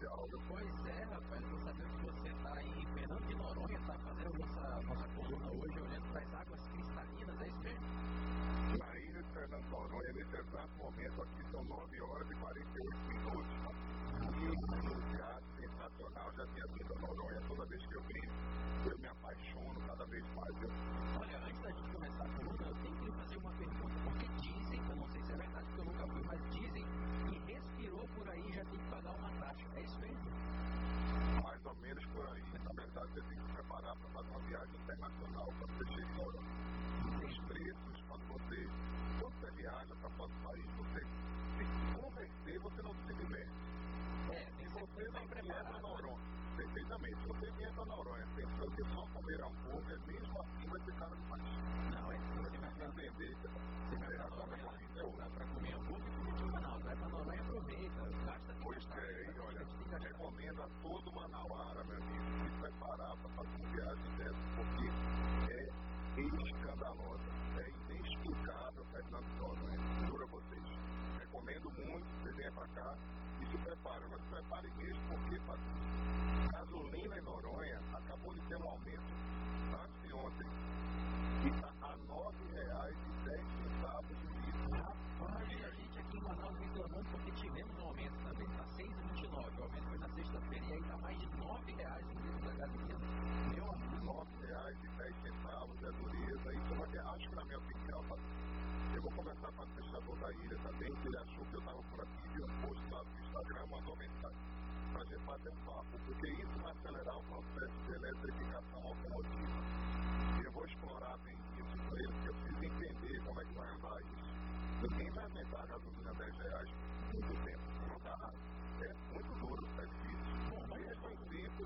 Alves. Pois é, rapaz, eu sabia que você está em Fernando de Noronha, está fazendo nossa coluna hoje, olhando para as águas cristalinas, é isso mesmo? Na ilha de Fernando de Noronha, nesse exato momento, aqui são 9 horas e 48 minutos. E um lugar sensacional, já tinha vindo a Noronha, toda vez que eu vim, eu me apaixono cada vez mais. Olha, antes da gente começar a coluna, eu tenho que lhe fazer uma pergunta, porque dizem, eu não sei se é verdade, porque eu nunca fui, mas dizem que respirou por aí já tem que pagar uma taxa, é isso mesmo? Mais ou menos por aí. Na verdade, você tem que se preparar para fazer uma viagem internacional quando você chega em Noronha. Os preços, quando você viaja para fora do país, você se converter, você não se diverte. Tem que ser bem preparado. Noronha. Perfeitamente. Se você vier para Noronha pensando que só comer hambúrguer, mesmo assim vai ser caro demais. Não, você vai para entender. Você vai para Noronha para comer hambúrguer e Curitiba não. Vai para Noronha e aproveita. Gasta de Pois é, e olha, recomendo a todo manauara, meu amigo, se preparar para fazer uma viagem dessa, porque é escandalosa, é inexplicável, Fernando de Noronha. Juro a vocês. Recomendo muito que você venha para cá e se prepare. Mas se prepare mesmo, porque gasolina em Noronha acabou de ter um aumento anteontem e está a R$ 9,10 o litro. Rapaz, a gente aqui em Manaus reclamando porque tivemos um aumento também, está R$ 6,29. O aumento foi na sexta-feira e aí está mais de R$ 9,00 o litro da gasolina. Meu amigo, R$ 9,10 a dureza. Isso vai ter, acho que na minha opinião, eu vou conversar com o administrador da ilha também, que ele achou que eu estava por aqui, viu um post lá no Instagram, mandou mensagem para a gente bater um papo, porque isso vai acelerar o processo de eletrificação automotiva. E eu vou explorar bem isso com ele, porque eu preciso entender como é que vai andar isso. Ninguém vai aumentar a gasolina a R$ 10 por muito tempo. Não dá. É muito duro, é difícil. Bom, mas é um tempo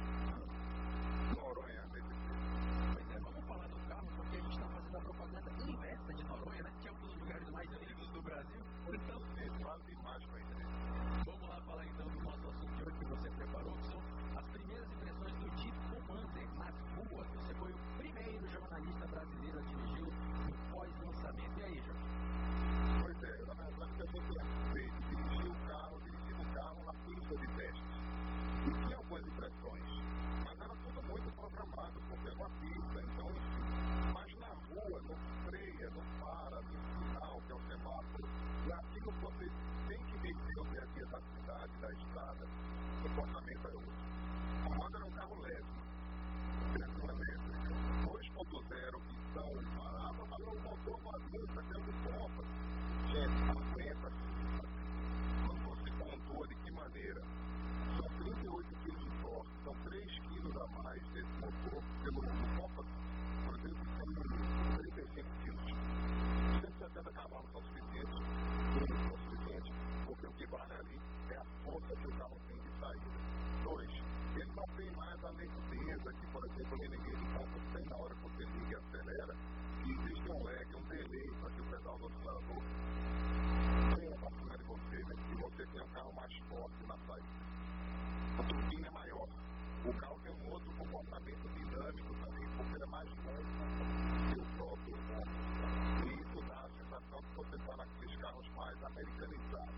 de Noronha nesse tempo. Pois é, vamos falar do carro, porque a gente está fazendo a propaganda inversa de Noronha, né? Que é um dos lugares mais lindos do Brasil. Então, fala demais para entender. Vamos lá falar então do nosso assunto de hoje que você preparou, que são as primeiras impressões do Jeep Commander nas ruas. Você foi o primeiro jornalista brasileiro a dirigi-lo no pós-lançamento. E aí, Jorge? Pois é, na verdade, que a gente fez, dirigiu o carro na pista de testes. E tinha algumas impressões, mas era tudo muito programado, porque é uma pista, então, enfim. Mas na rua, não freia, não para, no sinal, que é o semáforo, e aquilo que você tem que viver o dia a dia da cidade, da estrada, o comportamento é outro. O Commander era um carro leve, direção elétrica, 2.0, que são baratos, mas o motor vazio, daquele pompa. Gente, aguenta, quando você pontua de que maneira? São 38 kg de torque, são 3 kg a mais desse motor, pelo pompa, por exemplo, são 35 kg. 170 cavalos são suficientes, são suficientes, porque o que vale ali é a força que o carro tem de saída. 2, ele não tem mais a lenteza que, por exemplo, o inimigo de pompa tem na hora que você liga e acelera, e existe um lag, um delay para que o pedal do acelerador venha para cima de você, né? E você tem um carro mais forte na saída. A turbina é maior. O carro tem um outro comportamento dinâmico também, porque ele é mais longo que o próprio motor. E isso dá a sensação que você está naqueles carros mais americanizados.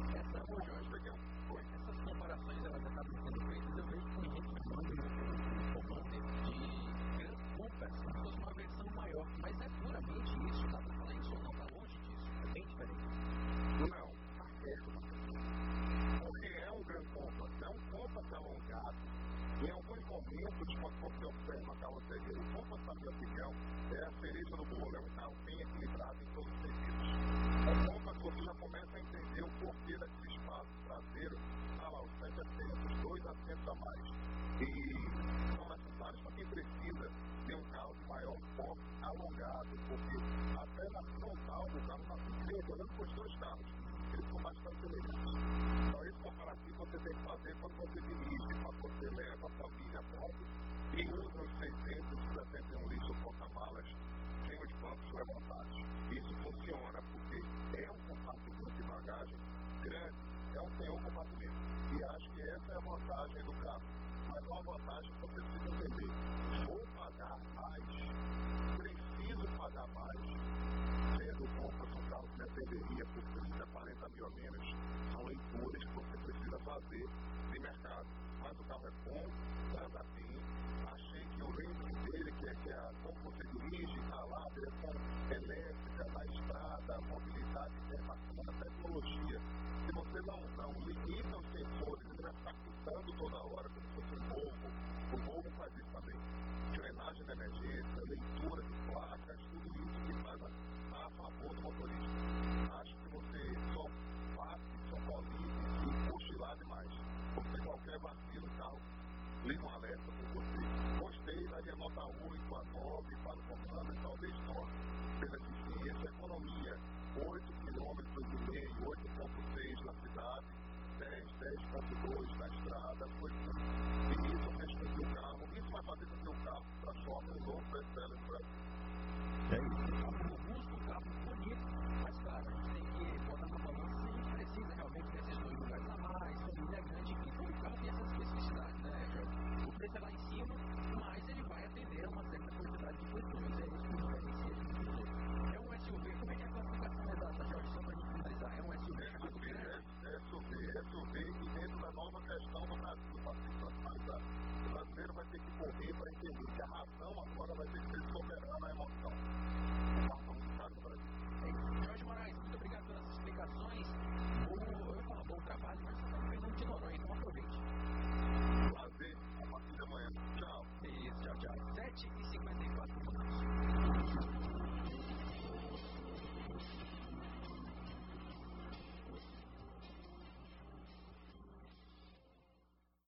Essas comparações elas acabam sendo feitas. Eu vejo que tem gente chamando o Commander de Grand Compass, como se fosse uma versão maior. Mas é puramente isso, dá para falar isso ou não? Está longe disso, é bem diferente. Não, está perto. Porque é um Grand Compass, é um Compass alongado. Em alguns momentos, quando você observa a carroceria, o Compass, na minha opinião, é a cereja do bolo, é um carro bem equilibrado em todos os sentidos. O Compass, você já começa a entender o porquê daquele espaço traseiro, lá, os 7 assentos, 2 assentos a mais. E são necessários para quem precisa ter um carro de maior porte alongado, porque até na frontal do carro, na frente, olhando para os dois carros, eles são bastante semelhantes. Então, esse comparativo você tem que fazer quando você dirige, quando você leva a família a bordo e usa os 671 litros porta-malas sem os bancos levantados. Isso funciona porque é um compartimento de bagagem grande, é um senhor compartimento. E acho que essa é a vantagem do carro. Mas uma vantagem que você precisa entender. Vou pagar mais, preciso pagar mais, sendo compra um carro que me atenderia por 30, 40 mil a menos. São leituras que você precisa fazer de complicado. Mas o carro é bom, anda bem. Achei que o rating dele, que é como você dirige, está lá, a direção elétrica, na estrada, a mobilidade é bacana, a tecnologia. Se você não limita os sensores, ele vai ficar pitando toda hora, como se fosse um Volvo. O Volvo faz isso também. Frenagem de emergência, leitura de placas, tudo isso que faz a favor do motorista. Acho que você só passe, só colide e puxe lá demais. Porque qualquer vacilo e tal, liga uma